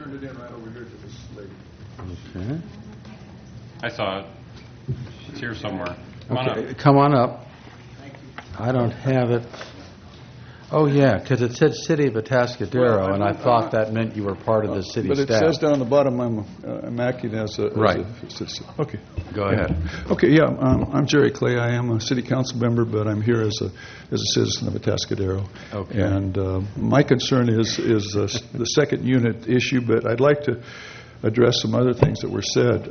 turned it in right over here to this lady. Okay. I saw it. It's here somewhere. Come on Okay, up. come on up. I don't have it. Oh, yeah, because it said City of Atascadero, Well, and I thought that meant you were part of the city But it staff. says down the bottom I'm acting as a... Right. Okay. Go ahead. Okay, yeah, I'm Jerry Clay. I am a city council member, but I'm here as a citizen of Atascadero. Okay. And my concern is the second unit issue, but I'd like to address some other things that were said.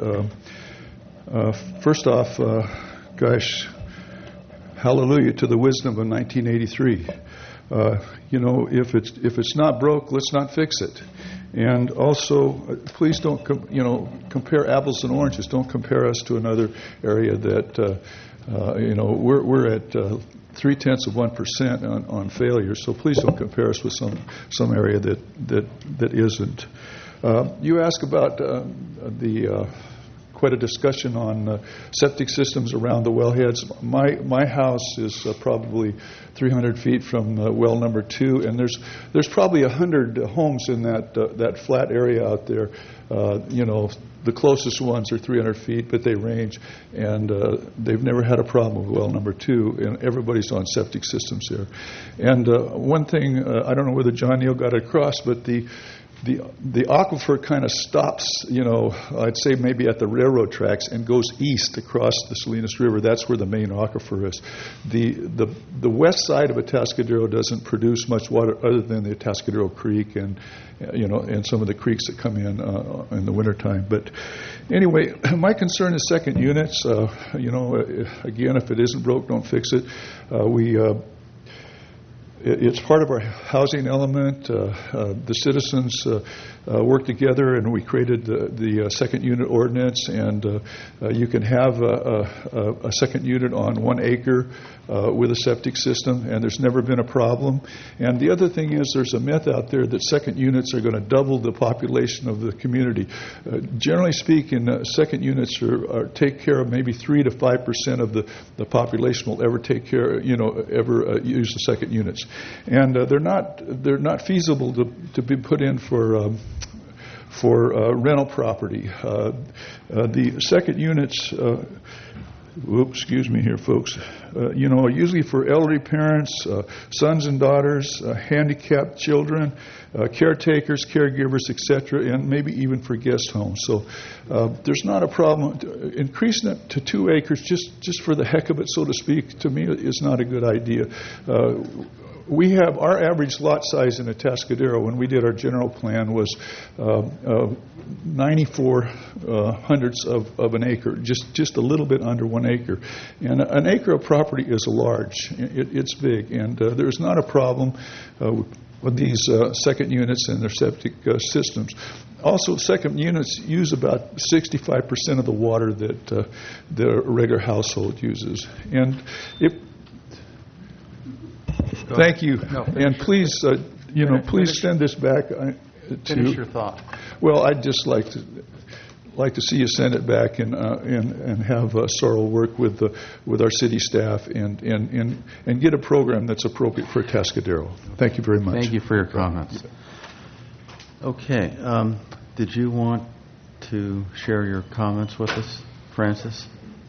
First off, gosh, hallelujah to the wisdom of 1983. If it's not broke, let's not fix it. And also, please don't compare apples and oranges. Don't compare us to another area that we're at 0.3% on failure. So please don't compare us with some area that isn't. You ask about quite a discussion on septic systems around the wellheads. My house is probably 300 feet from well number 2, and there's probably 100 homes in that flat area out there. The closest ones are 300 feet, but they range, and they've never had a problem with well number 2, and everybody's on septic systems there. And one thing, I don't know whether John Neal got it across, but the aquifer kind of stops, I'd say maybe at the railroad tracks and goes east across the Salinas River. That's where the main aquifer is. The west side of Atascadero doesn't produce much water other than the Atascadero Creek and some of the creeks that come in the wintertime. But anyway, my concern is second units. Again, if it isn't broke, don't fix it. It's part of our housing element. The citizens worked together, and we created the second unit ordinance. And you can have a second unit on 1 acre with a septic system, and there's never been a problem. And the other thing is, there's a myth out there that second units are going to double the population of the community. Generally speaking, second units take care of maybe 3 to 5% of the population will ever take care, ever use the second units. And they're not feasible to be put in for rental property. The second units, excuse me here, folks. Usually for elderly parents, sons and daughters, handicapped children, caretakers, caregivers, etc., and maybe even for guest homes. So there's not a problem. Increasing it to 2 acres just for the heck of it, so to speak, to me is not a good idea. We have our average lot size in Atascadero when we did our general plan was 94 hundredths of an acre, just a little bit under 1 acre. And an acre of property is large. It's big, and there's not a problem with these second units and their septic systems. Also, second units use about 65% of the water that the regular household uses. And thank you. No, and please, please send this back to. Finish your thought. Well, I'd just like to see you send it back and have Sorrel work with our city staff and get a program that's appropriate for Atascadero. Thank you very much. Thank you for your comments. Okay. Did you want to share your comments with us, Francis?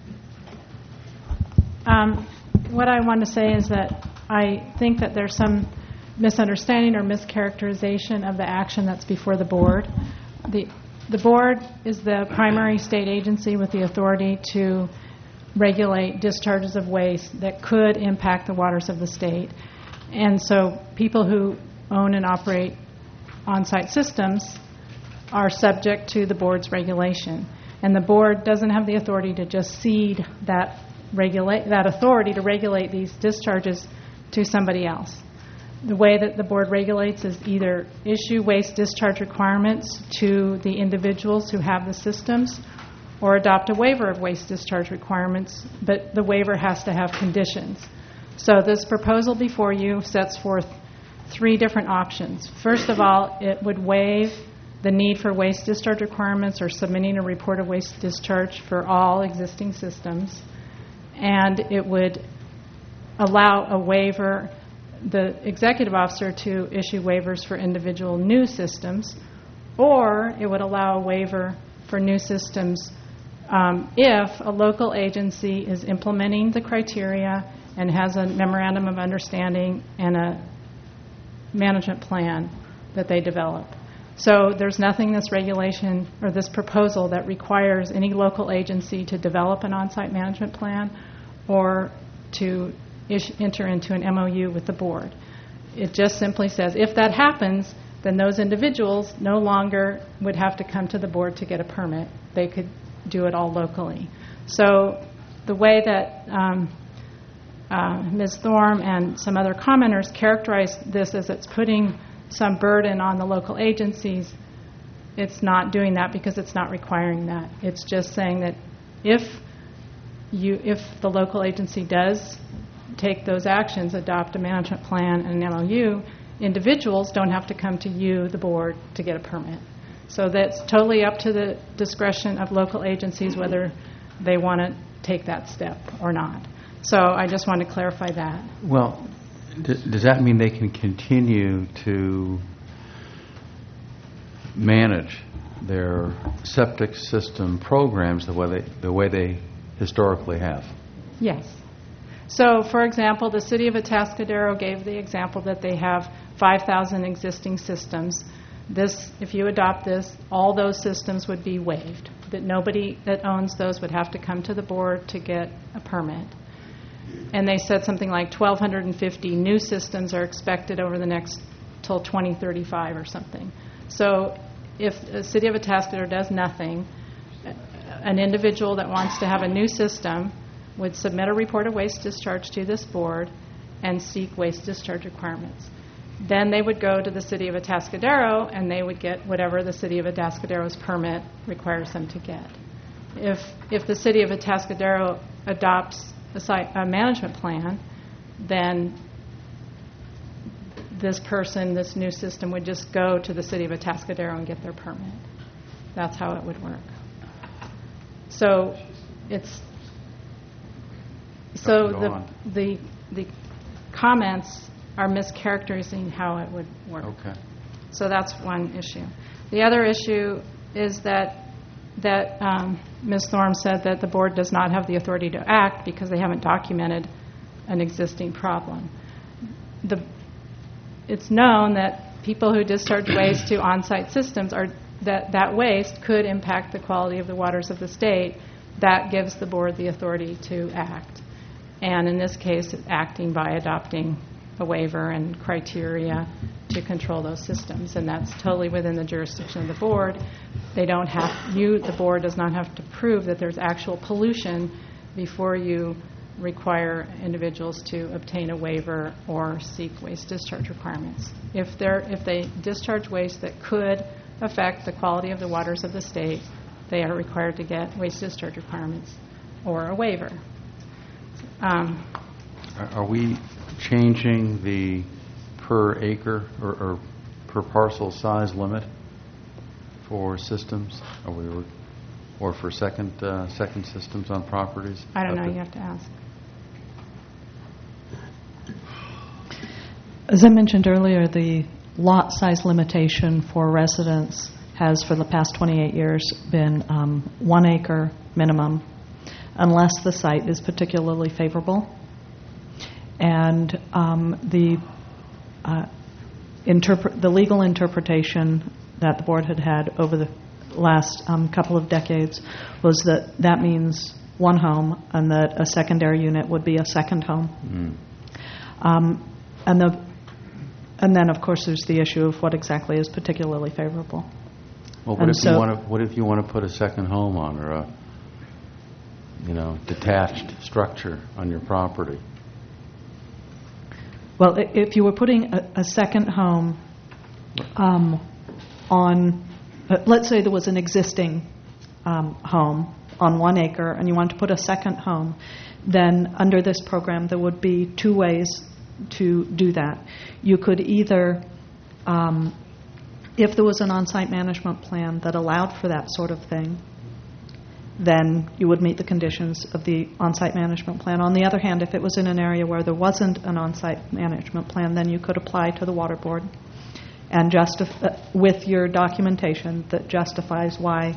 What I want to say is that I think that there's some misunderstanding or mischaracterization of the action that's before the board. The board is the primary state agency with the authority to regulate discharges of waste that could impact the waters of the state. And so people who own and operate on-site systems are subject to the board's regulation. And the board doesn't have the authority to just cede that authority to regulate these discharges to somebody else. The way that the board regulates is either issue waste discharge requirements to the individuals who have the systems or adopt a waiver of waste discharge requirements, but the waiver has to have conditions. So this proposal before you sets forth 3 different options. First of all, it would waive the need for waste discharge requirements or submitting a report of waste discharge for all existing systems, and it would allow a waiver, the executive officer to issue waivers for individual new systems, or it would allow a waiver for new systems if a local agency is implementing the criteria and has a memorandum of understanding and a management plan that they develop. So there's nothing in this regulation or this proposal that requires any local agency to develop an on-site management plan or to enter into an MOU with the board. It just simply says if that happens, then those individuals no longer would have to come to the board to get a permit. They could do it all locally. So the way that Ms. Thorm and some other commenters characterize this as it's putting some burden on the local agencies, it's not doing that because it's not requiring that. It's just saying that if the local agency does take those actions, adopt a management plan and an MOU, individuals don't have to come to you, the board, to get a permit. So that's totally up to the discretion of local agencies whether they want to take that step or not. So I just want to clarify that. Well, does that mean they can continue to manage their septic system programs the way they historically have? Yes. So, for example, the city of Atascadero gave the example that they have 5,000 existing systems. This, if you adopt this, all those systems would be waived. That nobody that owns those would have to come to the board to get a permit. And they said something like 1,250 new systems are expected over the next till 2035 or something. So if the city of Atascadero does nothing, an individual that wants to have a new system would submit a report of waste discharge to this board and seek waste discharge requirements. Then they would go to the city of Atascadero and they would get whatever the city of Atascadero's permit requires them to get. If the city of Atascadero adopts a management plan, then this new system would just go to the city of Atascadero and get their permit. That's how it would work. So the comments are mischaracterizing how it would work. Okay. So that's one issue. The other issue is that Ms. Thorm said that the board does not have the authority to act because they haven't documented an existing problem. It's known that people who discharge waste to on-site systems that waste could impact the quality of the waters of the state. That gives the board the authority to act. And in this case, acting by adopting a waiver and criteria to control those systems. And that's totally within the jurisdiction of the board. The board does not have to prove that there's actual pollution before you require individuals to obtain a waiver or seek waste discharge requirements. If they discharge waste that could affect the quality of the waters of the state, they are required to get waste discharge requirements or a waiver. Are we changing the per acre or per parcel size limit for systems? Or for second systems on properties? I don't know. You have to ask. As I mentioned earlier, the lot size limitation for residents has for the past 28 years been 1 acre minimum, unless the site is particularly favorable. And the legal interpretation that the board had over the last couple of decades was that means one home and that a secondary unit would be a second home. And then, of course, there's the issue of what exactly is particularly favorable. Well, what if you want to put a second home on or a detached structure on your property? Well, if you were putting a second home on, let's say there was an existing home on 1 acre and you want to put a second home, then under this program there would be two ways to do that. You could either, if there was an on-site management plan that allowed for that sort of thing, then you would meet the conditions of the on-site management plan. On the other hand, if it was in an area where there wasn't an on-site management plan, then you could apply to the water board and with your documentation that justifies why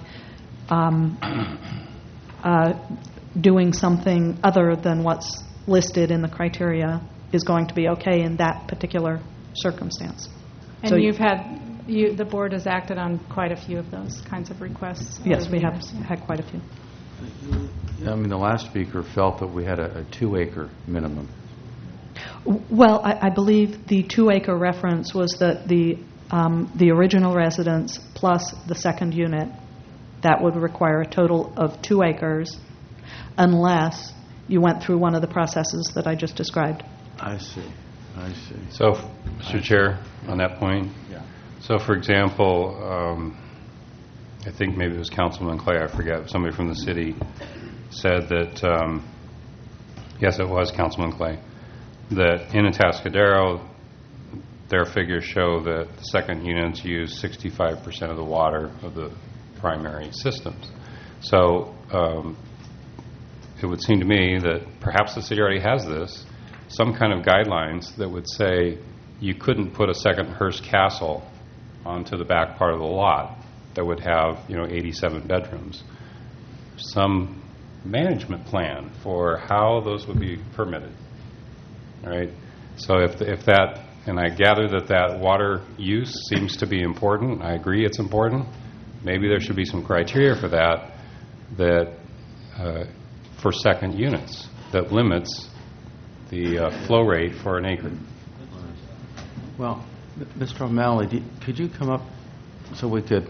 doing something other than what's listed in the criteria is going to be okay in that particular circumstance. And So the board has acted on quite a few of those kinds of requests. Yes, over we the have years, yeah. had quite a few. I mean, the last speaker felt that we had a 2-acre minimum. Well, I believe the 2-acre reference was that the original residence plus the second unit, that would require a total of 2 acres unless you went through one of the processes that I just described. I see. So, Mr. Chair, on that point, so for example, I think maybe it was Councilman Clay, I forget, somebody from the city said that, yes, it was Councilman Clay, that in Atascadero, their figures show that the second units use 65% of the water of the primary systems. So it would seem to me that perhaps the city already has this, some kind of guidelines that would say you couldn't put a second Hearst Castle onto the back part of the lot that would have, 87 bedrooms. Some management plan for how those would be permitted. All right. So if that, and I gather that water use seems to be important. I agree it's important. Maybe there should be some criteria for that for second units that limits the flow rate for an acre. Well, Mr. O'Malley, could you come up so that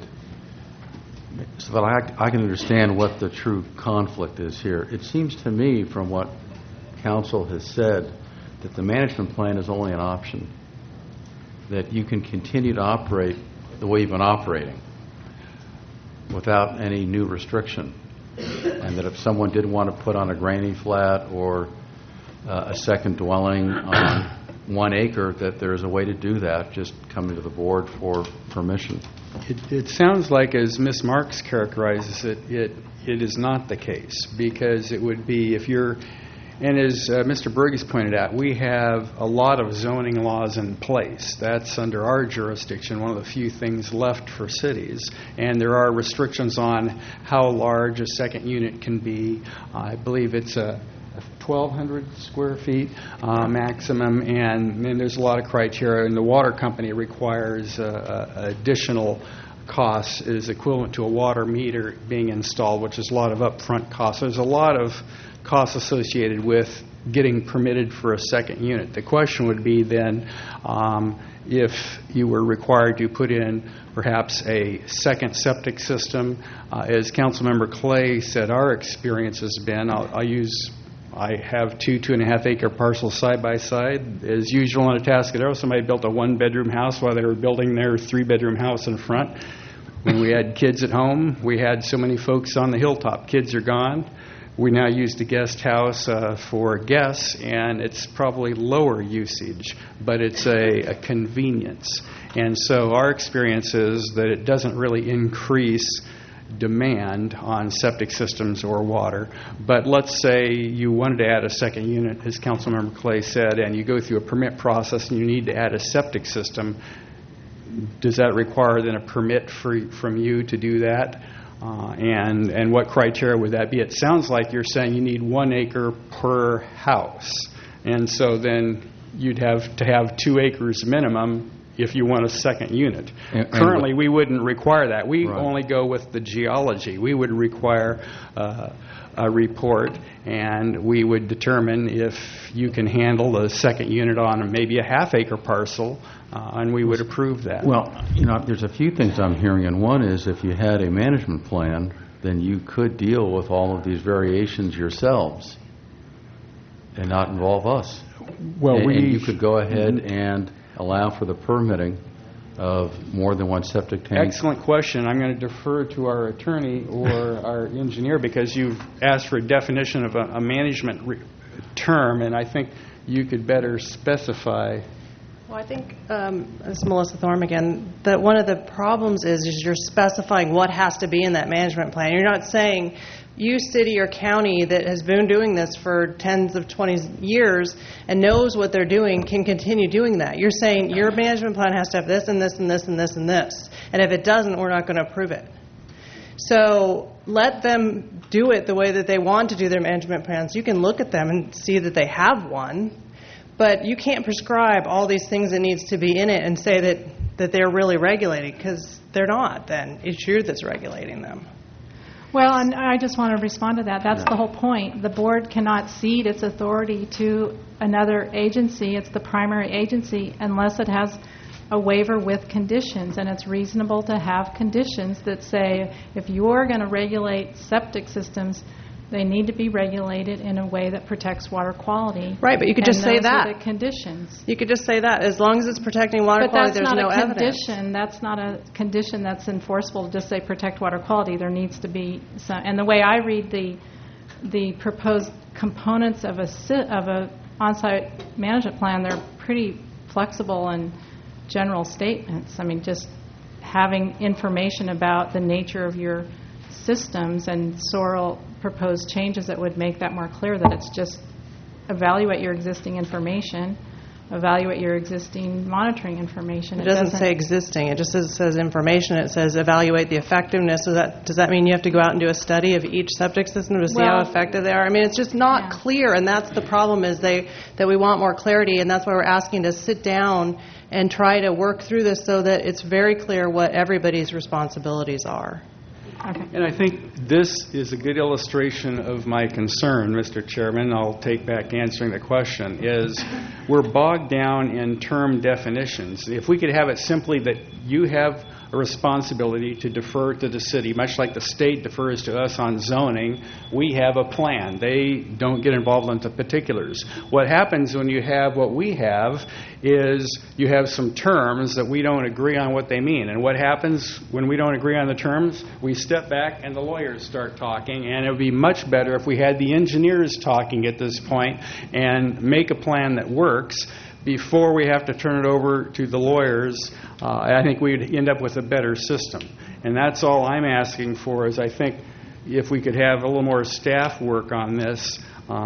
I can understand what the true conflict is here? It seems to me from what council has said that the management plan is only an option, that you can continue to operate the way you've been operating without any new restriction, and that if someone did want to put on a granny flat or a second dwelling on 1 acre, that there's a way to do that, just coming to the board for permission. It sounds like, as Ms. Marks characterizes it, it is not the case, because it would be if you're, and as Mr. Briggs pointed out, we have a lot of zoning laws in place. That's under our jurisdiction, one of the few things left for cities. And there are restrictions on how large a second unit can be. I believe it's a 1,200 square feet maximum, and there's a lot of criteria. And the water company requires additional costs is equivalent to a water meter being installed, which is a lot of upfront costs. There's a lot of costs associated with getting permitted for a second unit. The question would be then if you were required to put in perhaps a second septic system. As Councilmember Clay said, our experience has been, I have 2.5 acre parcels side by side. As usual in Atascadero, somebody built a 1-bedroom house while they were building their 3-bedroom house in front. When we had kids at home, we had so many folks on the hilltop. Kids are gone. We now use the guest house for guests, and it's probably lower usage, but it's a convenience. And so our experience is that it doesn't really increase demand on septic systems or water. But let's say you wanted to add a second unit, as Councilmember Clay said, and you go through a permit process and you need to add a septic system. Does that require then a permit from you to do that? And what criteria would that be? It sounds like you're saying you need 1 acre per house. And so then you'd have to have 2 acres minimum if you want a second unit. Currently, we wouldn't require that. We only go with the geology. We would require a report, and we would determine if you can handle the second unit on maybe a half-acre parcel, and we would approve that. Well, there's a few things I'm hearing, and one is if you had a management plan, then you could deal with all of these variations yourselves and not involve us. Well, and you could go ahead and allow for the permitting of more than 1 septic tank. Excellent question. I'm going to defer to our attorney or our engineer, because you've asked for a definition of a management term, and I think you could better specify Well, I think, this is Melissa Thorm again, that one of the problems is you're specifying what has to be in that management plan. You're not saying you, city or county, that has been doing this for tens of 20 years and knows what they're doing can continue doing that. You're saying your management plan has to have this and this and this and this and this. And if it doesn't, we're not going to approve it. So let them do it the way that they want to do their management plans. You can look at them and see that they have one. But you can't prescribe all these things that needs to be in it and say that they're really regulating, because they're not then. It's you that's regulating them. Well, and I just want to respond to that. That's the whole point. The board cannot cede its authority to another agency. It's the primary agency unless it has a waiver with conditions. And it's reasonable to have conditions that say if you're going to regulate septic systems, they need to be regulated in a way that protects water quality. Right, but you could just say that. And those are the conditions. You could just say that. As long as it's protecting water quality, there's no evidence. That's not a condition that's enforceable to just say protect water quality. There needs to be some. And the way I read the proposed components of a on-site management plan, they're pretty flexible and general statements. I mean, just having information about the nature of your systems and soil proposed changes that would make that more clear, that it's just evaluate your existing information, evaluate your existing monitoring information. It doesn't say existing. It just says information. It says evaluate the effectiveness. So does that mean you have to go out and do a study of each septic system to see how effective they are? I mean, it's just not clear, and that's the problem is that we want more clarity, and that's why we're asking to sit down and try to work through this so that it's very clear what everybody's responsibilities are. Okay. And I think this is a good illustration of my concern, Mr. Chairman. I'll take back answering the question, is we're bogged down in term definitions. If we could have it simply that you have a responsibility to defer to the city, much like the state defers to us on zoning, we have a plan. They don't get involved into particulars. What happens when you have what we have is you have some terms that we don't agree on what they mean. And what happens when we don't agree on the terms? We step back and the lawyers start talking, and it would be much better if we had the engineers talking at this point and make a plan that works before we have to turn it over to the lawyers. I think we'd end up with a better system. And that's all I'm asking for is I think if we could have a little more staff work on this.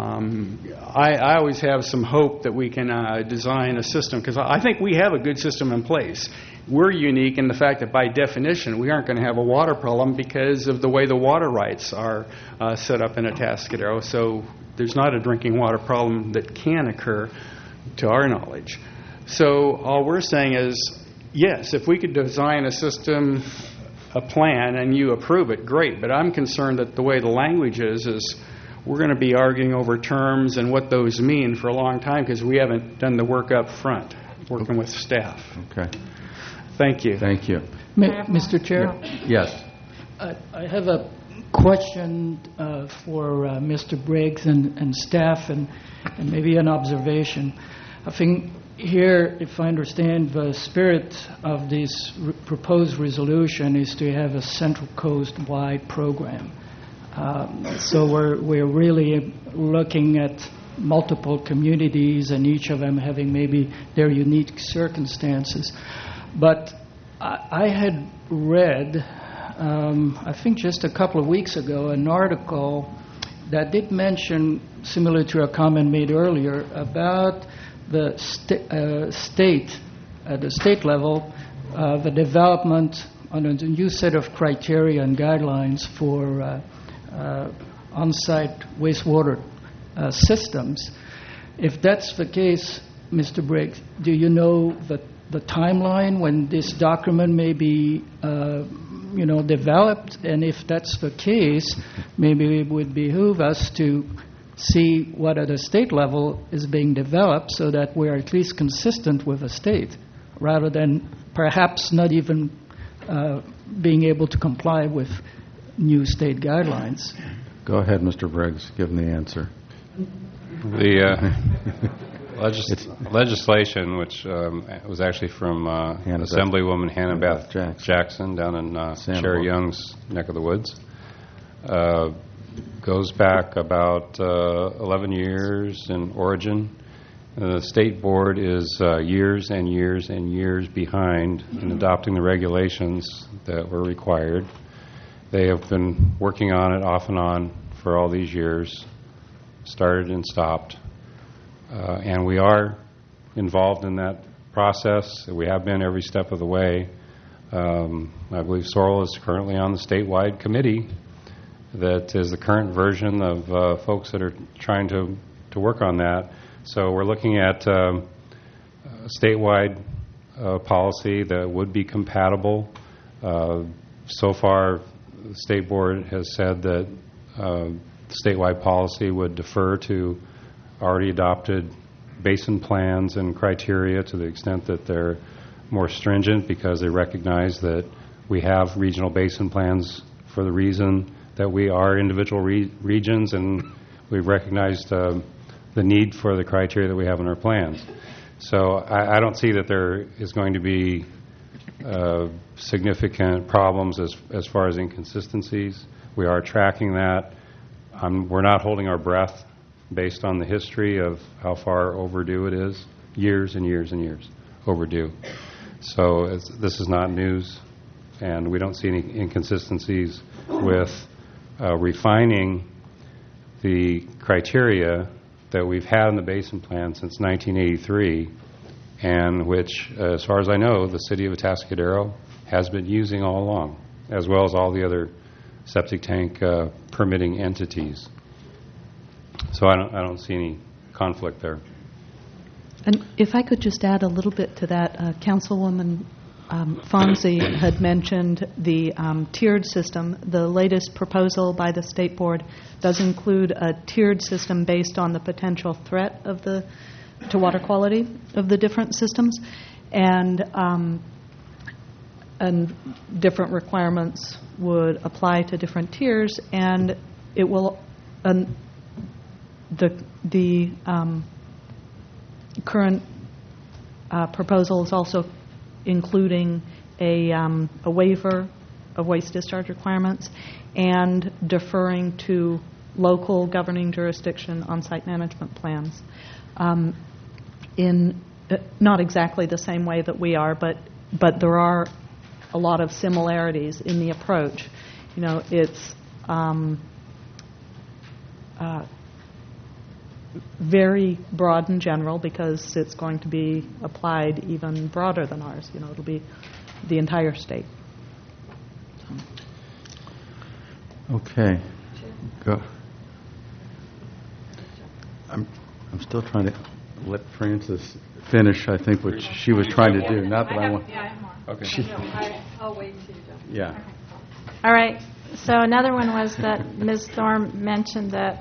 I always have some hope that we can design a system, because I think we have a good system in place. We're unique in the fact that by definition we aren't going to have a water problem because of the way the water rights are set up in Atascadero. So there's not a drinking water problem that can occur to our knowledge. So all we're saying is, yes, if we could design a system, a plan, and you approve it, great. But I'm concerned that the way the language is we're going to be arguing over terms and what those mean for a long time because we haven't done the work up front, working with staff. Okay. Thank you. Thank you. Mr. Chair? Yes. I have a question for Mr. Briggs and staff and maybe an observation. I think here, if I understand, the spirit of this proposed resolution is to have a Central Coast-wide program. So we're really looking at multiple communities and each of them having maybe their unique circumstances. But I had read, I think just a couple of weeks ago, an article that did mention, similar to a comment made earlier, about the state level, the development on a new set of criteria and guidelines for on-site wastewater systems. If that's the case, Mr. Briggs, do you know the timeline when this document may be developed? And if that's the case, maybe it would behoove us to see what at the state level is being developed so that we're at least consistent with the state, rather than perhaps not even being able to comply with new state guidelines. Go ahead, Mr. Briggs. Give them the answer. The legislation, which was actually from Assemblywoman Hannah Beth Jackson down in Sherry Young's neck of the woods, goes back about 11 years in origin, The state board is years and years and years behind in adopting the regulations that were required. They have been working on it off and on for all these years, started and stopped. And we are involved in that process. We have been every step of the way. I believe Sorrel is currently on the statewide committee that is the current version of folks that are trying to work on that. So we're looking at statewide policy that would be compatible. So far, the State Board has said that statewide policy would defer to already adopted basin plans and criteria to the extent that they're more stringent, because they recognize that we have regional basin plans for the reason that we are individual regions, and we've recognized the need for the criteria that we have in our plans. So I don't see that there is going to be significant problems as far as inconsistencies. We are tracking that. We're not holding our breath based on the history of how far overdue it is, years and years and years overdue. So this is not news, and we don't see any inconsistencies with refining the criteria that we've had in the basin plan since 1983, and which, as far as I know, the city of Atascadero has been using all along, as well as all the other septic tank permitting entities. So I don't see any conflict there. And if I could just add a little bit to that, Councilwoman Fonzie had mentioned the tiered system. The latest proposal by the State Board does include a tiered system based on the potential threat to water quality of the different systems, and different requirements would apply to different tiers, and it will the current proposal is also including a waiver of waste discharge requirements and deferring to local governing jurisdiction on-site management plans in not exactly the same way that we are, but there are a lot of similarities in the approach. You know, it's very broad and general because it's going to be applied even broader than ours. You know, it'll be the entire state. Okay. Go. I'm still trying to let Frances finish, I think, what she was trying to do. Not that I want. Yeah, I have more. Okay. I'll wait till you go. Yeah. All right. So another one was that Ms. Thorne mentioned that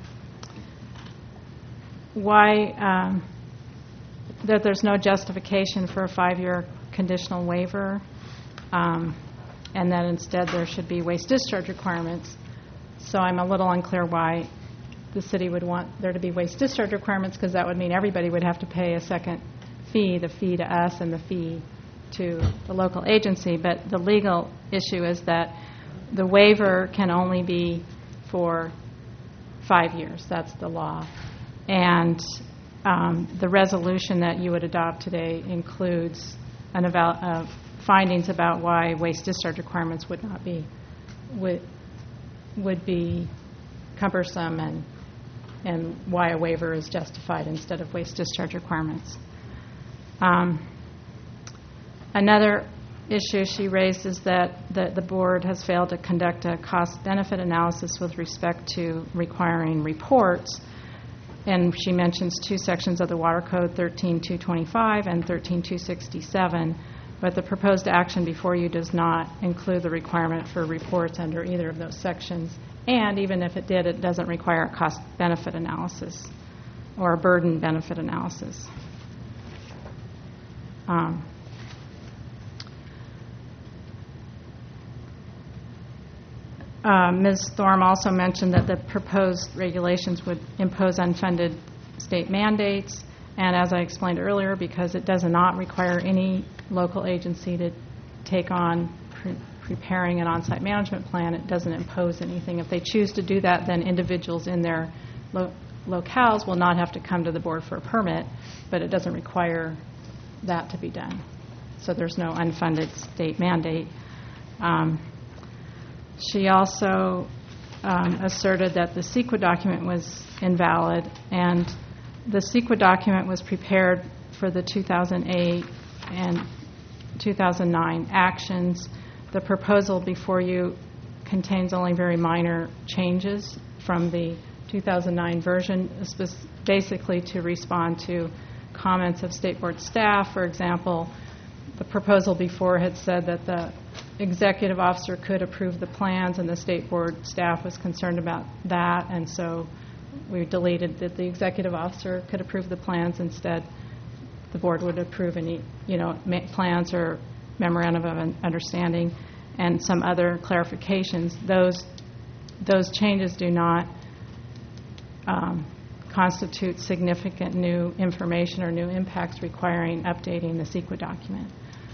that there's no justification for a 5-year conditional waiver, and that instead there should be waste discharge requirements. So I'm a little unclear why the city would want there to be waste discharge requirements, because that would mean everybody would have to pay a second fee, the fee to us and the fee to the local agency. But the legal issue is that the waiver can only be for 5 years. That's the law. And the resolution that you would adopt today includes findings about why waste discharge requirements would be cumbersome and why a waiver is justified instead of waste discharge requirements. Another issue she raised is that the board has failed to conduct a cost-benefit analysis with respect to requiring reports. And she mentions 2 sections of the Water Code, 13225 and 13267, but the proposed action before you does not include the requirement for reports under either of those sections. And even if it did, it doesn't require a cost-benefit analysis or a burden-benefit analysis. Ms. Thorne also mentioned that the proposed regulations would impose unfunded state mandates, and as I explained earlier, because it does not require any local agency to take on preparing an on-site management plan, it doesn't impose anything. If they choose to do that, then individuals in their locales will not have to come to the board for a permit, but it doesn't require that to be done. So there's no unfunded state mandate. She also asserted that the CEQA document was invalid, and the CEQA document was prepared for the 2008 and 2009 actions. The proposal before you contains only very minor changes from the 2009 version, basically to respond to comments of State Board staff. For example, the proposal before had said that the executive officer could approve the plans, and the State Board staff was concerned about that, and so we deleted that the executive officer could approve the plans. Instead, the board would approve any, plans or memorandum of understanding and some other clarifications. Those changes do not constitute significant new information or new impacts requiring updating the CEQA document.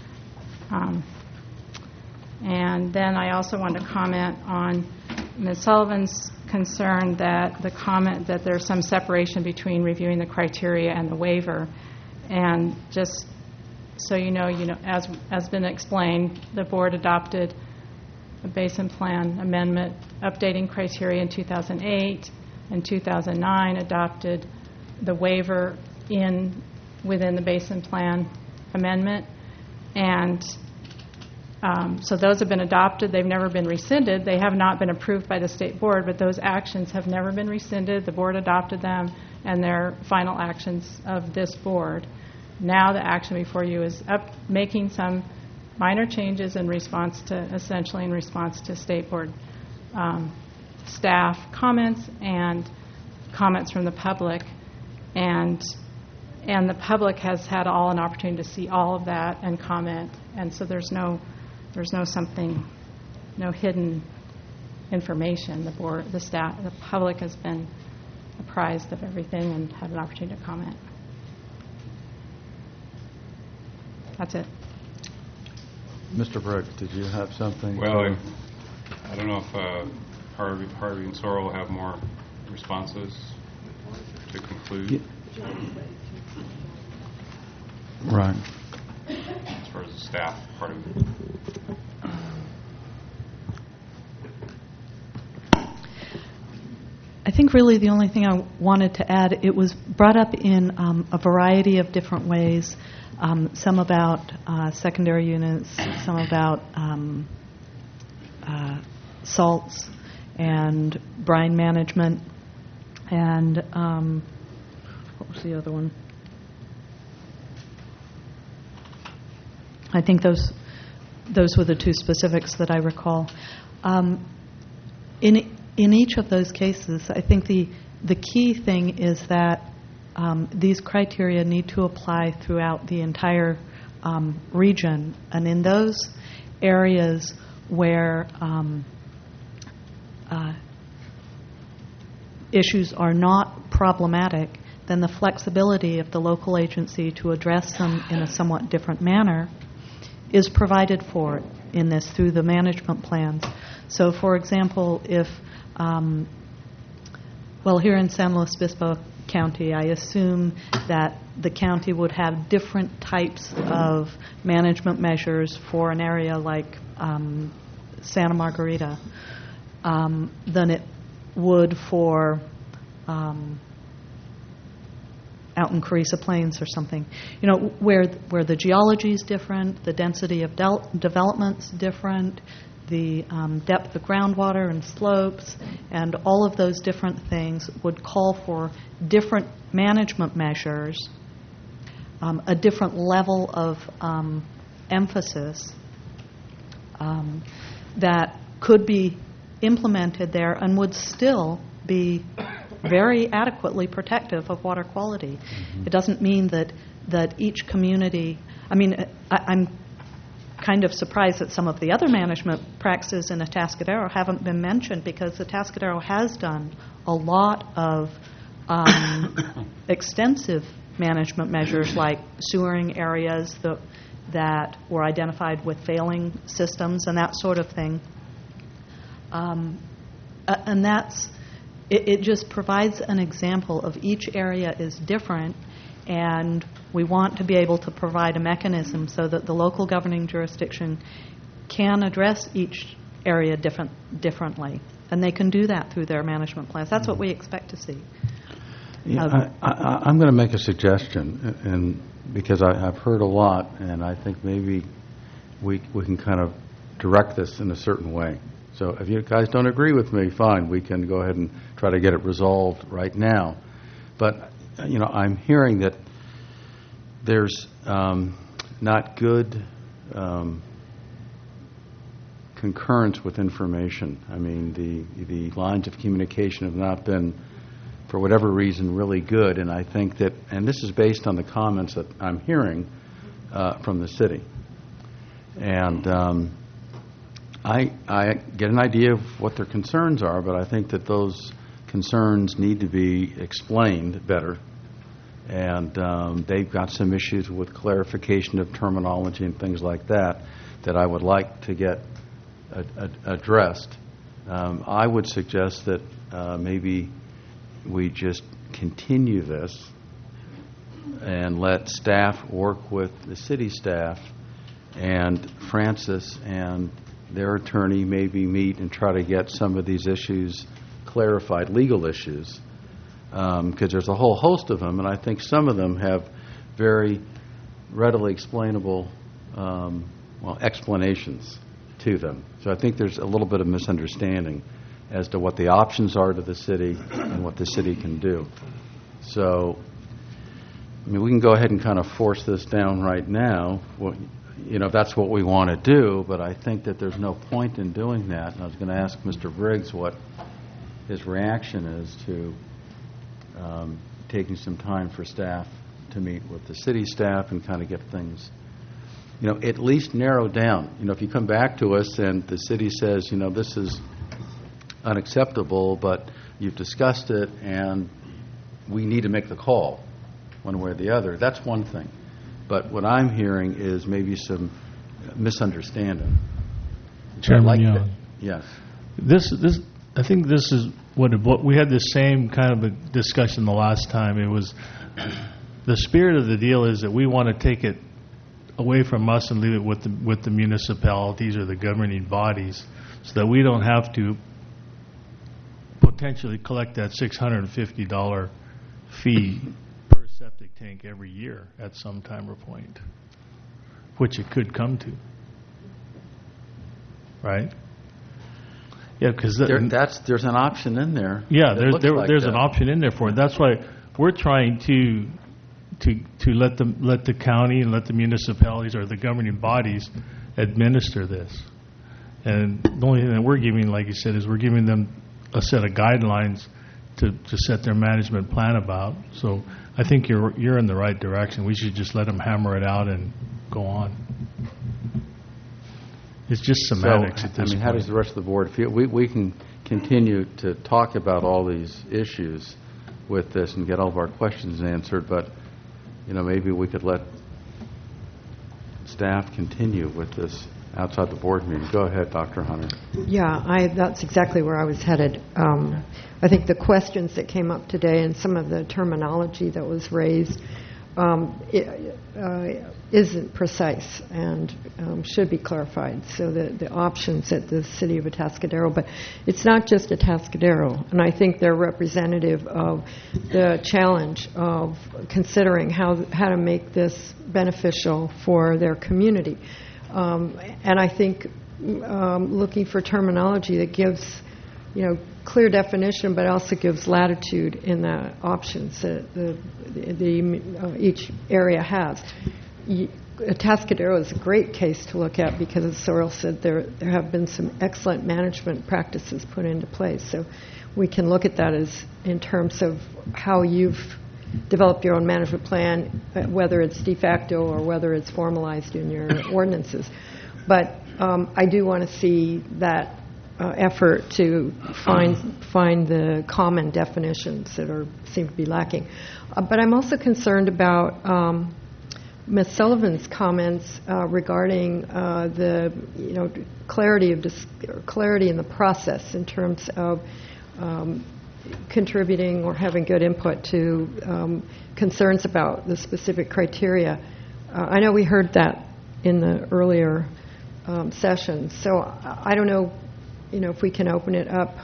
And then I also want to comment on Ms. Sullivan's concern that the comment that there's some separation between reviewing the criteria and the waiver. And just so you know, as been explained, the board adopted a basin plan amendment updating criteria in 2008, and 2009 adopted the waiver within the basin plan amendment. And so those have been adopted. They've never been rescinded. They have not been approved by the state board, but those actions have never been rescinded. The board adopted them, and they're final actions of this board. Now the action before you is making some minor changes in response to state board staff comments and comments from the public, and the public has had an opportunity to see all of that and comment, and so there's no hidden information. The board, the staff, the public has been apprised of everything and had an opportunity to comment. That's it. Mr. Brooks, did you have something? Well, I don't know if Harvey and Sorrell will have more responses to conclude. Right. As far as the staff part of it. I think really the only thing I wanted to add, it was brought up in a variety of different ways, some about secondary units, some about salts and brine management, and what was the other one? I think those were the two specifics that I recall. In each of those cases, I think the key thing is that these criteria need to apply throughout the entire region, and in those areas where issues are not problematic, then the flexibility of the local agency to address them in a somewhat different manner is provided for in this through the management plans. So, for example, if, here in San Luis Obispo County, I assume that the county would have different types of management measures for an area like Santa Margarita than it would for out in Carrizo Plains or something. Where the geology is different, the density of development's different, the depth of groundwater and slopes, and all of those different things would call for different management measures, a different level of emphasis that could be implemented there and would still be very adequately protective of water quality. Mm-hmm. It doesn't mean that each community, I'm kind of surprised that some of the other management practices in Atascadero haven't been mentioned, because Atascadero has done a lot of extensive management measures like sewering areas that were identified with failing systems and that sort of thing. And that's it just provides an example of each area is different, and we want to be able to provide a mechanism so that the local governing jurisdiction can address each area differently. And they can do that through their management plans. That's what we expect to see. Yeah, I'm going to make a suggestion, and because I've heard a lot, and I think maybe we can kind of direct this in a certain way. So if you guys don't agree with me, fine, we can go ahead and try to get it resolved right now. But, I'm hearing that there's not good concurrence with information. I mean, the lines of communication have not been, for whatever reason, really good. And I think that, and this is based on the comments that I'm hearing from the city. And I get an idea of what their concerns are, but I think that those concerns need to be explained better. And they've got some issues with clarification of terminology and things like that I would like to get addressed. I would suggest that maybe we just continue this and let staff work with the city staff, and Francis and their attorney maybe meet and try to get some of these issues clarified, legal issues, because there's a whole host of them, and I think some of them have very readily explainable explanations to them. So I think there's a little bit of misunderstanding as to what the options are to the city and what the city can do. So, I mean, we can go ahead and kind of force this down right now, if that's what we want to do, but I think that there's no point in doing that. And I was going to ask Mr. Briggs what his reaction is to taking some time for staff to meet with the city staff and kind of get things, at least narrowed down. If you come back to us and the city says, this is unacceptable, but you've discussed it and we need to make the call one way or the other, that's one thing. But what I'm hearing is maybe some misunderstanding. Chairman Young. Yes. I think this is what we had the same kind of a discussion the last time. It was the spirit of the deal is that we want to take it away from us and leave it with the municipalities or the governing bodies, so that we don't have to potentially collect that $650 fee per septic tank every year at some time or point, which it could come to. Right? Yeah, because there's an option in there. Yeah, there's an option in there for it. That's why we're trying to let the county and let the municipalities or the governing bodies administer this. And the only thing that we're giving, like you said, is we're giving them a set of guidelines to set their management plan about. So I think you're in the right direction. We should just let them hammer it out and go on. It's just semantics at this point. How does the rest of the board feel? We can continue to talk about all these issues with this and get all of our questions answered, but maybe we could let staff continue with this outside the board meeting. Go ahead, Dr. Hunter. Yeah, that's exactly where I was headed. I think the questions that came up today and some of the terminology that was raised isn't precise and should be clarified. So the options at the city of Atascadero, but it's not just Atascadero, and I think they're representative of the challenge of considering how to make this beneficial for their community. And I think looking for terminology that gives, clear definition, but also gives latitude in the options that each area has. Atascadero is a great case to look at because, as Sorrell said, there have been some excellent management practices put into place. So we can look at that as in terms of how you've developed your own management plan, whether it's de facto or whether it's formalized in your ordinances. But I do want to see that effort to find the common definitions that seem to be lacking. But I'm also concerned about Ms. Sullivan's comments regarding the clarity in the process in terms of contributing or having good input to concerns about the specific criteria. I know we heard that in the earlier session, so I don't know, if we can open it up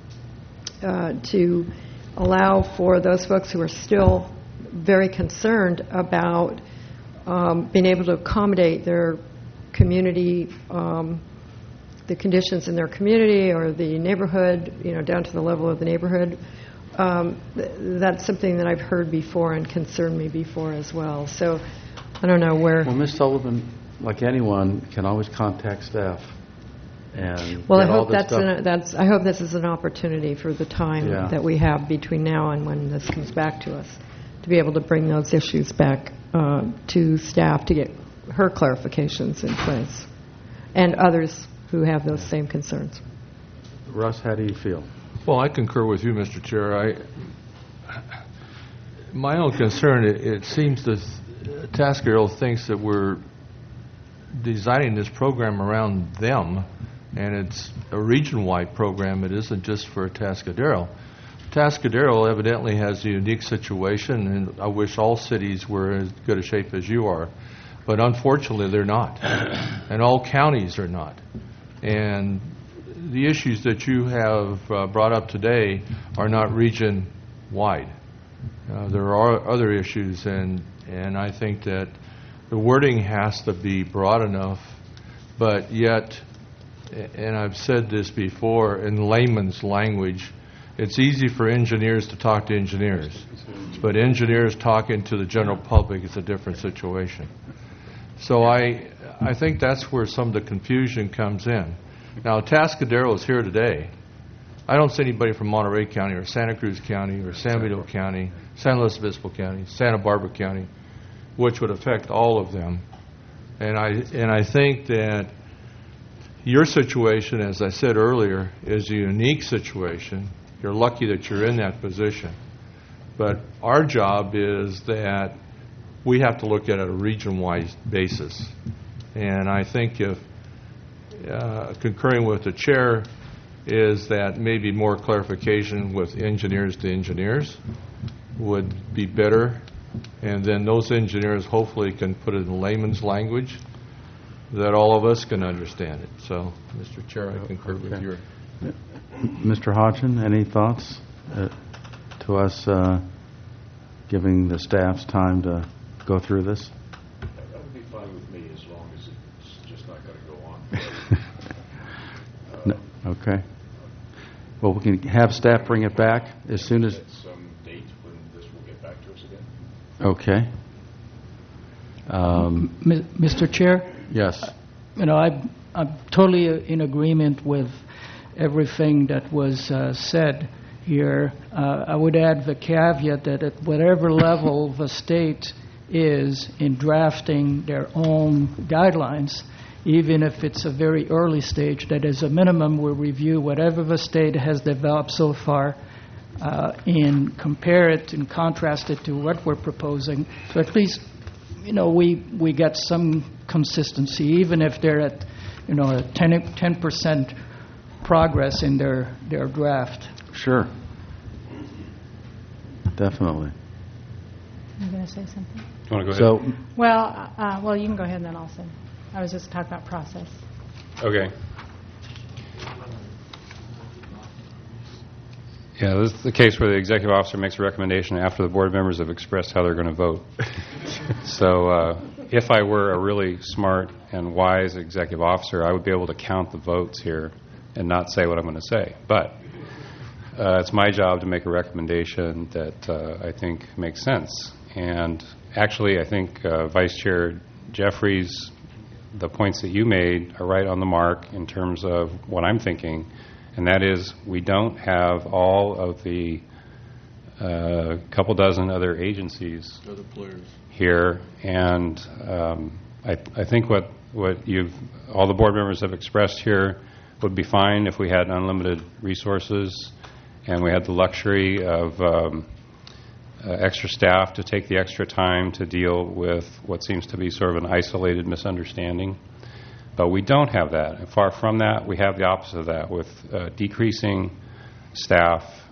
to allow for those folks who are still very concerned about being able to accommodate their community, the conditions in their community or the neighborhood, down to the level of the neighborhood. That's something that I've heard before and concerned me before as well. So I don't know where. Well, Ms. Sullivan, like anyone, can always contact staff. And well, I get all hope this stuff. I hope this is an opportunity for the time that we have between now and when this comes back to us, to be able to bring those issues back to staff to get her clarifications in place, and others who have those same concerns. Russ, how do you feel? Well, I concur with you, Mr. Chair. My own concern, it seems that Tascadero thinks that we're designing this program around them, and it's a region-wide program. It isn't just for Tascadero. Tascadero evidently has a unique situation, and I wish all cities were as good a shape as you are. But unfortunately, they're not. And all counties are not. And the issues that you have brought up today are not region-wide. There are other issues, and I think that the wording has to be broad enough, but yet, and I've said this before, in layman's language, it's easy for engineers to talk to engineers, but engineers talking to the general public is a different situation. So I think that's where some of the confusion comes in. Now, Tascadero is here today. I don't see anybody from Monterey County or Santa Cruz County or San Benito County, San Luis Obispo County, Santa Barbara County, which would affect all of them. And I think that your situation, as I said earlier, is a unique situation. You're lucky that you're in that position. But our job is that we have to look at it on a region-wide basis. And I think if concurring with the chair is that maybe more clarification with engineers to engineers would be better. And then those engineers hopefully can put it in layman's language that all of us can understand it. So, Mr. Chair, I concur with your... Mr. Hodgson, any thoughts to us giving the staff's time to go through this? That would be fine with me as long as it's just not going to go on. No, okay. Well, we can have staff bring it back as soon as... some date when this will get back to us again. Okay. Mr. Chair? Yes. I'm totally in agreement with everything that was said here. I would add the caveat that at whatever level the state is in drafting their own guidelines, even if it's a very early stage, that as a minimum we'll review whatever the state has developed so far and compare it and contrast it to what we're proposing. So at least, we get some consistency, even if they're at, a 10% progress in their draft. Sure. Definitely. I'm going to say something. You want to go ahead? Well, you can go ahead and then I'll say. I was just talking about process. Okay. Yeah, this is the case where the executive officer makes a recommendation after the board members have expressed how they're going to vote. So if I were a really smart and wise executive officer, I would be able to count the votes here and not say what I'm going to say. But it's my job to make a recommendation that I think makes sense. And actually, I think Vice Chair Jeffries, the points that you made are right on the mark in terms of what I'm thinking, and that is we don't have all of the couple dozen other agencies here, and I think what all the board members have expressed here would be fine if we had unlimited resources and we had the luxury of extra staff to take the extra time to deal with what seems to be sort of an isolated misunderstanding. But we don't have that. And far from that, we have the opposite of that with decreasing staff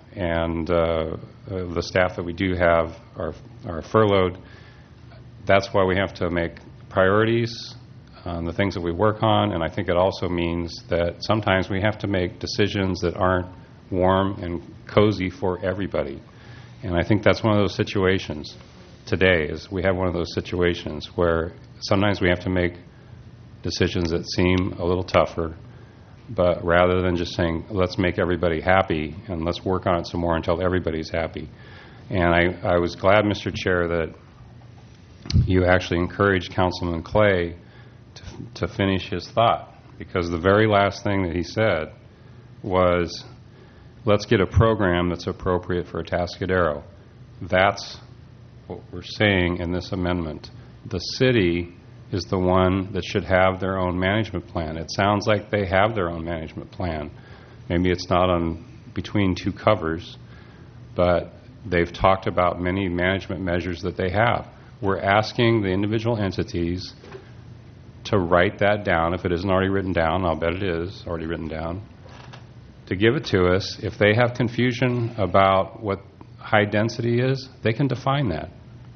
and the staff that we do have are furloughed. That's why we have to make priorities on the things that we work on, and I think it also means that sometimes we have to make decisions that aren't warm and cozy for everybody. And I think that's one of those situations today, is we have one of those situations where sometimes we have to make decisions that seem a little tougher, but rather than just saying, let's make everybody happy and let's work on it some more until everybody's happy. And I was glad, Mr. Chair, that you actually encouraged Councilman Clay to finish his thought, because the very last thing that he said was, let's get a program that's appropriate for Atascadero. That's what we're saying in this amendment. The city is the one that should have their own management plan. It sounds like they have their own management plan. Maybe it's not on between two covers, but they've talked about many management measures that they have. We're asking the individual entities to write that down. If it isn't already written down, I'll bet it is already written down, to give it to us. If they have confusion about what high density is, they can define that.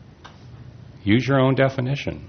Use your own definition.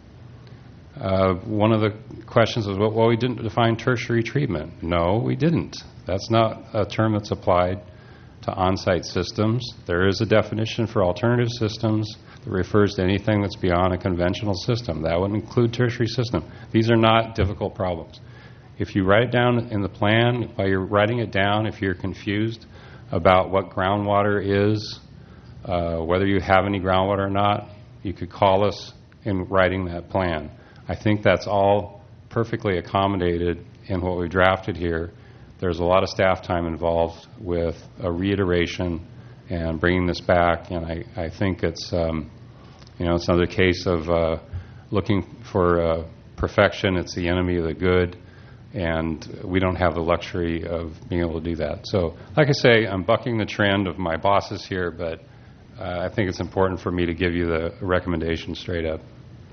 One of the questions was, well, we didn't define tertiary treatment. No, we didn't. That's not a term that's applied to on-site systems. There is a definition for alternative systems that refers to anything that's beyond a conventional system. That would include tertiary system. These are not difficult problems. If you write it down in the plan, while you're writing it down, if you're confused about what groundwater is, whether you have any groundwater or not, you could call us in writing that plan. I think that's all perfectly accommodated in what we drafted here. There's a lot of staff time involved with a reiteration and bringing this back, and I think it's it's another case of looking for perfection. It's the enemy of the good, and we don't have the luxury of being able to do that. So, like I say, I'm bucking the trend of my bosses here, but I think it's important for me to give you the recommendation straight up.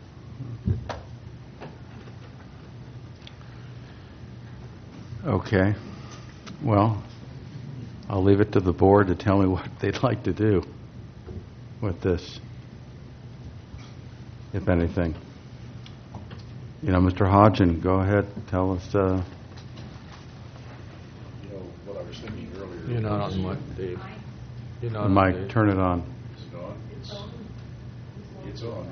Okay. Well, I'll leave it to the board to tell me what they'd like to do with this, if anything. Mr. Hodgson, go ahead. Tell us. What I was thinking earlier. You're not on mic, Dave. You're not Mike, on, Dave. turn it on. Is it on? It's on.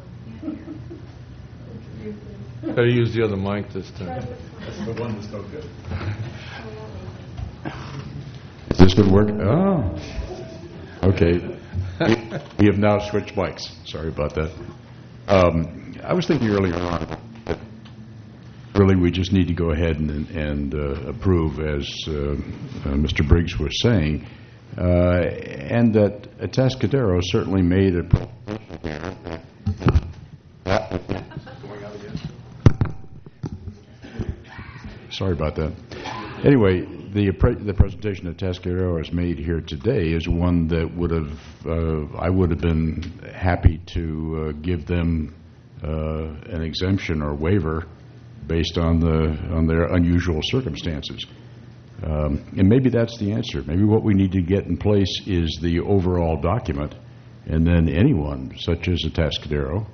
Better use the other mic this time. That's the one that's no good. Is this going to work? Oh. Okay. We have now switched mics. Sorry about that. I was thinking earlier on that really we just need to go ahead and approve, as Mr. Briggs was saying, and that Atascadero certainly made a Sorry about that. Anyway, the presentation that Atascadero has made here today is one that I would have been happy to give them an exemption or waiver based on their unusual circumstances. And maybe that's the answer. Maybe what we need to get in place is the overall document, and then anyone, such as Atascadero,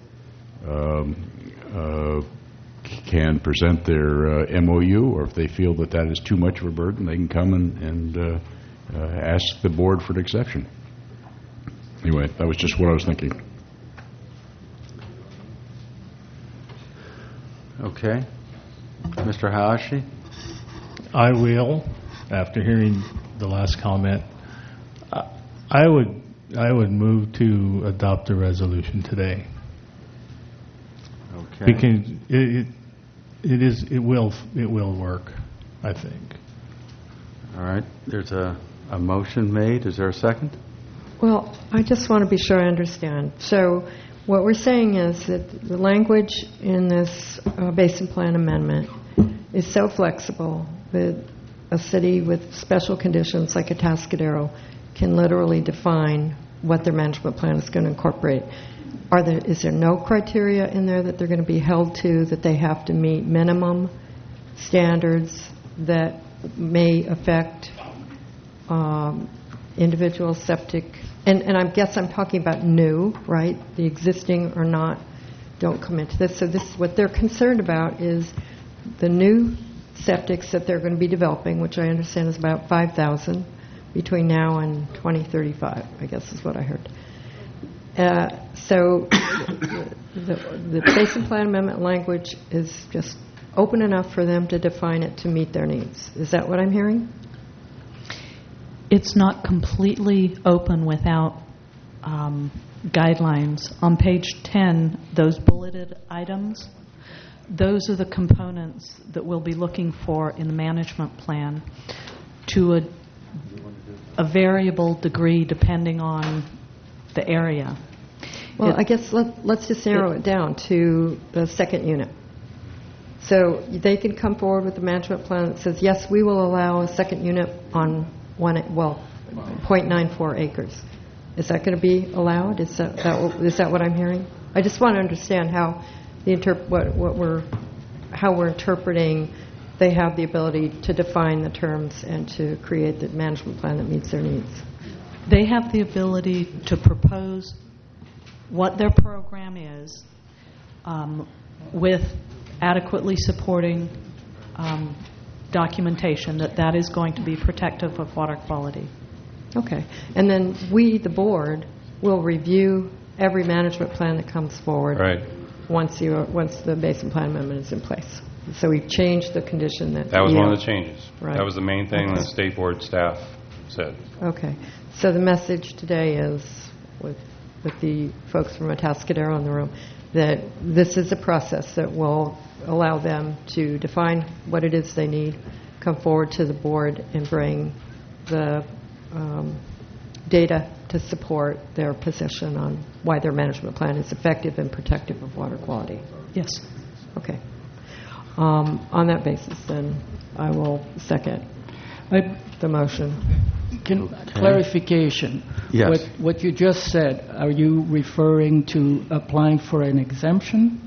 can present their MOU, or if they feel that that is too much of a burden, they can come and ask the board for an exception. Anyway, that was just what I was thinking. Okay. Mr. Hayashi? I will, after hearing the last comment. I would move to adopt a resolution today. Okay. Because it will work, I think. All right. There's a motion made. Is there a second? Well, I just want to be sure I understand. So what we're saying is that the language in this Basin Plan Amendment is so flexible that a city with special conditions like Atascadero can literally define what their management plan is going to incorporate. Is there no criteria in there that they're going to be held to, that they have to meet minimum standards that may affect individual septic, and I guess I'm talking about new, right? The existing or not don't come into this. So this, what they're concerned about is the new septics that they're going to be developing, which I understand is about 5,000 between now and 2035, I guess is what I heard. So the Basin Plan Amendment language is just open enough for them to define it to meet their needs. Is that what I'm hearing? It's not completely open without guidelines. On page 10, those bulleted items, those are the components that we'll be looking for in the management plan to a variable degree depending on the area. Well, I guess let's just narrow it down to the second unit. So they can come forward with a management plan that says, yes, we will allow a second unit on 0.94 acres. Is that going to be allowed? Is that what I'm hearing? I just want to understand how how we're interpreting. They have the ability to define the terms and to create the management plan that meets their needs. They have the ability to propose what their program is with adequately supporting documentation that is going to be protective of water quality. Okay. And then we, the board, will review every management plan that comes forward once the Basin Plan Amendment is in place. So we've changed the condition that... That was one of the changes. Right. That was the main thing the State Board staff said. Okay. So the message today is, with the folks from Atascadero in the room, that this is a process that will allow them to define what it is they need, come forward to the board, and bring the data to support their position on why their management plan is effective and protective of water quality. Yes. Okay. On that basis, then, I will second the motion. Clarification. Yes. What you just said, are you referring to applying for an exemption?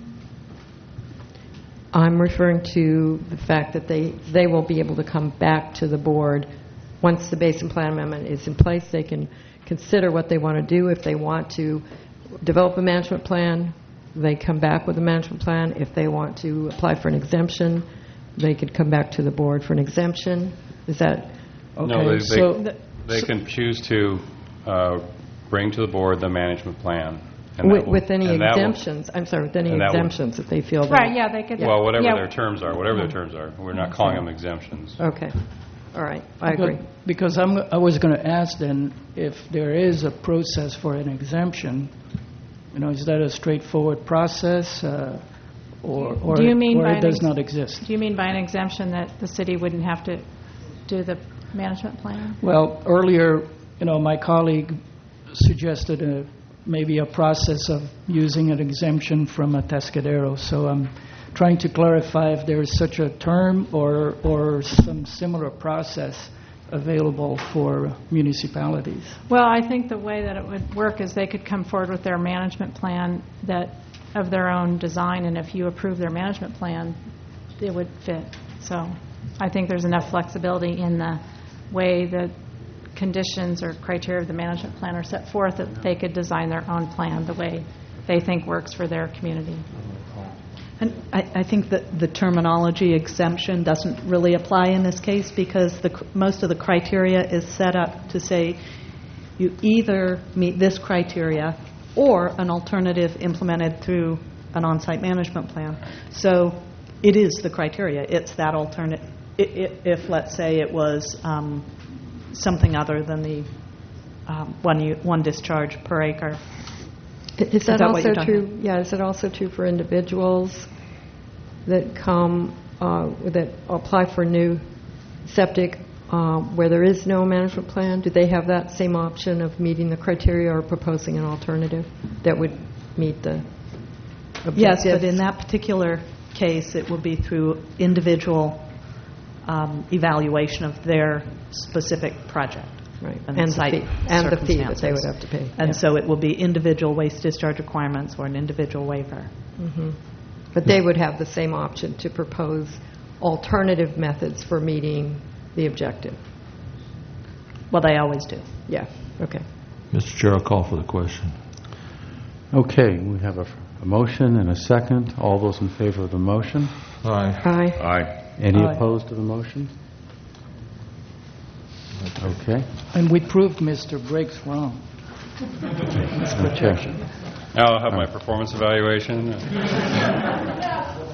I'm referring to the fact that they will be able to come back to the board once the Basin Plan Amendment is in place. They can consider what they want to do. If they want to develop a management plan, they come back with a management plan. If they want to apply for an exemption, they could come back to the board for an exemption. Is that... Okay, No, they can choose to bring to the board the management plan. With any exemptions. I'm sorry, with any exemptions that they feel... Right, yeah, they could... Well, whatever their terms are, We're not calling them exemptions. Okay. All right. I agree. Because I was going to ask then, if there is a process for an exemption, is that a straightforward process, or it does not exist? Do you mean by an exemption that the city wouldn't have to do the management plan? Well, earlier, my colleague suggested maybe a process of using an exemption from Atascadero. So I'm trying to clarify if there is such a term or some similar process available for municipalities. Well, I think the way that it would work is they could come forward with their management plan of their own design, and if you approve their management plan, it would fit. So I think there's enough flexibility in the way the conditions or criteria of the management plan are set forth that they could design their own plan the way they think works for their community. And I think that the terminology exemption doesn't really apply in this case because most of the criteria is set up to say you either meet this criteria or an alternative implemented through an on-site management plan. So it is the criteria. It's that alternative. If, let's say, it was something other than the one discharge per acre. Is that also true? Yeah, is it also true for individuals that come that apply for new septic where there is no management plan? Do they have that same option of meeting the criteria or proposing an alternative that would meet the objectives? Yes, but in that particular case, it would be through individual evaluation of their specific project. Right. And the fee that they would have to pay. And so it will be individual waste discharge requirements or an individual waiver. Mm-hmm. But they would have the same option to propose alternative methods for meeting the objective. Well, they always do. Yeah, okay. Mr. Chair, I'll call for the question. Okay, we have a motion and a second. All those in favor of the motion? Aye. Aye. Aye. Any Aye. opposed to the motion? Okay. And we proved Mr. Briggs wrong. Okay. Now I'll have my performance evaluation.